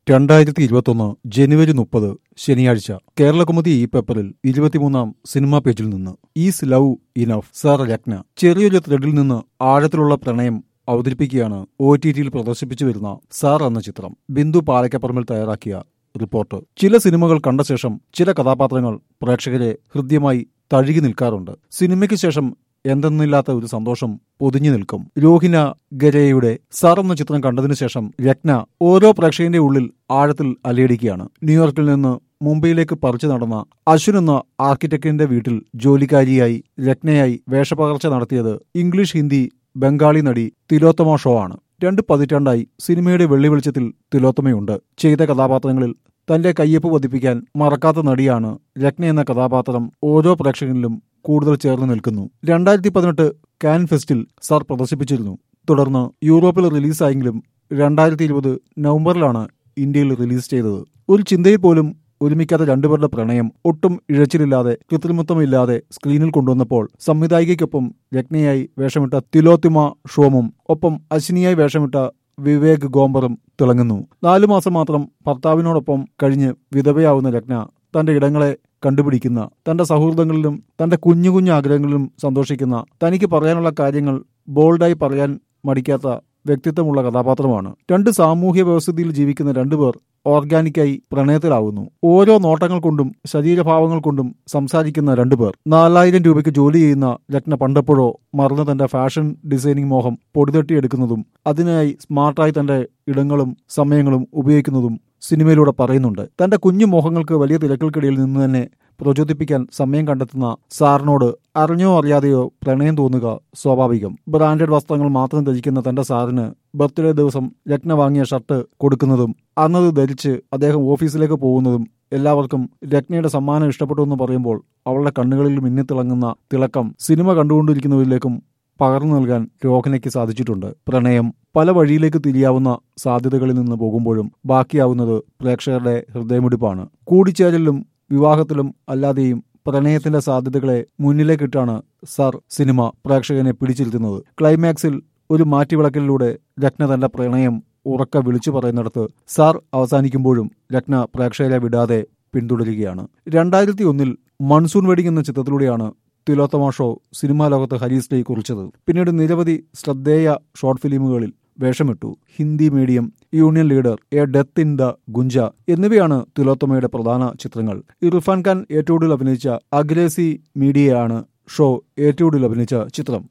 2021 ജനുവരി 30 ശനിയാഴ്ച കേരളകൗമുദി ഈ പേപ്പറിൽ 23-ാം സിനിമാ പേജിൽ നിന്ന് is love enough sir Ratna ചെറിയൊരു ത്രെഡിൽ നിന്ന് ആഴത്തിലുള്ള പ്രണയം അവതരിപ്പിക്കുകയാണ് OTT-യിൽ പ്രദർശിപ്പിച്ചു വരുന്ന സാർ എന്ന ചിത്രം. ബിന്ദു പാലക്കപ്പറമ്പിൽ തയ്യാറാക്കിയ റിപ്പോർട്ട്. ചില സിനിമകൾ കണ്ട ശേഷം ചില കഥാപാത്രങ്ങൾ പ്രേക്ഷകരെ ഹൃദ്യമായി തഴുകി നിൽക്കാറുണ്ട്. സിനിമയ്ക്ക് ശേഷം എന്തെന്നില്ലാത്ത ഒരു സന്തോഷം പൊതിഞ്ഞു നിൽക്കും. രോഹിന ഗരയുടെ സാർ എന്ന ചിത്രം കണ്ടതിനു ശേഷം രത്ന ഓരോ പ്രേക്ഷകന്റെ ഉള്ളിൽ ആഴത്തിൽ അലയടിക്കുകയാണ്. ന്യൂയോർക്കിൽ നിന്ന് മുംബൈയിലേക്ക് പറിച്ചു നടന്ന അശ്വിൻ എന്ന ആർക്കിടെക്ടിന്റെ വീട്ടിൽ ജോലിക്കാരിയായി രത്നയായി വേഷപകർച്ച നടത്തിയത് ഇംഗ്ലീഷ്, ഹിന്ദി, ബംഗാളി നടി തിലോത്തമ ഷോ ആണ്. 2 പതിറ്റാണ്ടായി സിനിമയുടെ വെള്ളി വെളിച്ചത്തിൽ തിലോത്തമയുണ്ട്. ചെയ്ത കഥാപാത്രങ്ങളിൽ തന്റെ കയ്യൊപ്പ് പതിപ്പിക്കാൻ മറക്കാത്ത നടിയാണ് രത്ന എന്ന കഥാപാത്രം ഓരോ പ്രേക്ഷകനിലും കൂടുതൽ ചേർന്ന് നിൽക്കുന്നു. 2018 കാൻ ഫെസ്റ്റിൽ സാർ പ്രദർശിപ്പിച്ചിരുന്നു. തുടർന്ന് യൂറോപ്പിൽ റിലീസായെങ്കിലും 2020 നവംബറിലാണ് ഇന്ത്യയിൽ റിലീസ് ചെയ്തത്. ഒരു ചിന്തയിൽ പോലും ഒരുമിക്കാത്ത രണ്ടുപേരുടെ പ്രണയം ഒട്ടും ഇഴച്ചിലില്ലാതെ കൃത്രിമത്വമില്ലാതെ സ്ക്രീനിൽ കൊണ്ടുവന്നപ്പോൾ സംവിധായികയ്ക്കൊപ്പം രത്നയായി വേഷമിട്ട തിലോത്തമ ഷോമും ഒപ്പം അശ്വിനിയായി വേഷമിട്ട വിവേക് ഗോംബറും തിളങ്ങുന്നു. 4 മാസം മാത്രം ഭർത്താവിനോടൊപ്പം കഴിഞ്ഞ് വിധവയാവുന്ന രത്ന തന്റെ ഇടങ്ങളെ കണ്ടുപിടിക്കുന്ന, തന്റെ സൗഹൃദങ്ങളിലും തന്റെ കുഞ്ഞു കുഞ്ഞു ആഗ്രഹങ്ങളിലും സന്തോഷിക്കുന്ന, തനിക്ക് പറയാനുള്ള കാര്യങ്ങൾ ബോൾഡായി പറയാൻ മടിക്കാത്ത വ്യക്തിത്വമുള്ള കഥാപാത്രമാണ്. 2 സാമൂഹ്യ വ്യവസ്ഥിതിയിൽ ജീവിക്കുന്ന 2 പേർ ഓർഗാനിക്കായി പ്രണയത്തിലാവുന്നു. ഓരോ നോട്ടങ്ങൾ കൊണ്ടും ശരീരഭാവങ്ങൾ കൊണ്ടും സംസാരിക്കുന്ന 2 പേർ. 4000 രൂപയ്ക്ക് ജോലി ചെയ്യുന്ന രത്ന പണ്ടെപ്പോഴോ മറന്ന് തന്റെ ഫാഷൻ ഡിസൈനിങ് മോഹം പൊടിതട്ടിയെടുക്കുന്നതും അതിനായി സ്മാർട്ടായി തന്റെ ഇടങ്ങളും സമയങ്ങളും ഉപയോഗിക്കുന്നതും സിനിമയിലൂടെ പറയുന്നുണ്ട്. തന്റെ കുഞ്ഞു മോഹങ്ങൾക്ക് വലിയ തിരക്കുകൾക്കിടയിൽ നിന്ന് തന്നെ പ്രചോദിപ്പിക്കാൻ സമയം കണ്ടെത്തുന്ന സാറിനോട് അറിഞ്ഞോ അറിയാതെയോ പ്രണയം തോന്നുക സ്വാഭാവികം. ബ്രാൻഡഡ് വസ്ത്രങ്ങൾ മാത്രം ധരിക്കുന്ന തന്റെ സാറിന് ബർത്ത്ഡേ ദിവസം രത്ന വാങ്ങിയ ഷർട്ട് കൊടുക്കുന്നതും അന്നത് ധരിച്ച് അദ്ദേഹം ഓഫീസിലേക്ക് പോകുന്നതും എല്ലാവർക്കും രത്നയുടെ സമ്മാനം ഇഷ്ടപ്പെട്ടു എന്ന് പറയുമ്പോൾ അവളുടെ കണ്ണുകളിൽ മിന്നിത്തിളങ്ങുന്ന തിളക്കം സിനിമ കണ്ടുകൊണ്ടിരിക്കുന്നവരിലേക്കും പകർന്നു നൽകാൻ രോഹനയ്ക്ക് സാധിച്ചിട്ടുണ്ട്. പ്രണയം പല വഴിയിലേക്ക് തിരിയാവുന്ന സാധ്യതകളിൽ നിന്ന് പോകുമ്പോഴും ബാക്കിയാവുന്നത് പ്രേക്ഷകരുടെ ഹൃദയമിടിപ്പാണ്. കൂടിച്ചേരലിലും വിവാഹത്തിലും അല്ലാതെയും പ്രണയത്തിന്റെ സാധ്യതകളെ മുന്നിലേക്കിട്ടാണ് സാർ സിനിമ പ്രേക്ഷകനെ പിടിച്ചിരുത്തുന്നത്. ക്ലൈമാക്സിൽ ഒരു മാറ്റിവിളക്കലിലൂടെ രത്ന തന്റെ പ്രണയം ഉറക്കെ വിളിച്ചു പറയുന്നിടത്ത് സാർ അവസാനിക്കുമ്പോഴും രത്ന പ്രേക്ഷകരെ വിടാതെ പിന്തുടരുകയാണ്. 2001 മൺസൂൺ വെഡിങ് എന്ന ചിത്രത്തിലൂടെയാണ് തിലോത്തമ ഷോ സിനിമാ ലോകത്ത് ഹരീശ്രീ കുറിച്ചത്. പിന്നീട് നിരവധി ശ്രദ്ധേയ ഷോർട്ട് ഫിലിമുകളിൽ വേഷമിട്ടു. Hindi Medium, Union Leader, A Death in the Gunj എന്നിവയാണ് തിലോത്തമയുടെ പ്രധാന ചിത്രങ്ങൾ. ഇർഫാൻ ഖാൻ ഏറ്റവും കൂടുതൽ അഭിനയിച്ച അഗ്രേസി മീഡിയയാണ് ഷോ ഏറ്റവും കൂടുതൽ അഭിനയിച്ച ചിത്രം.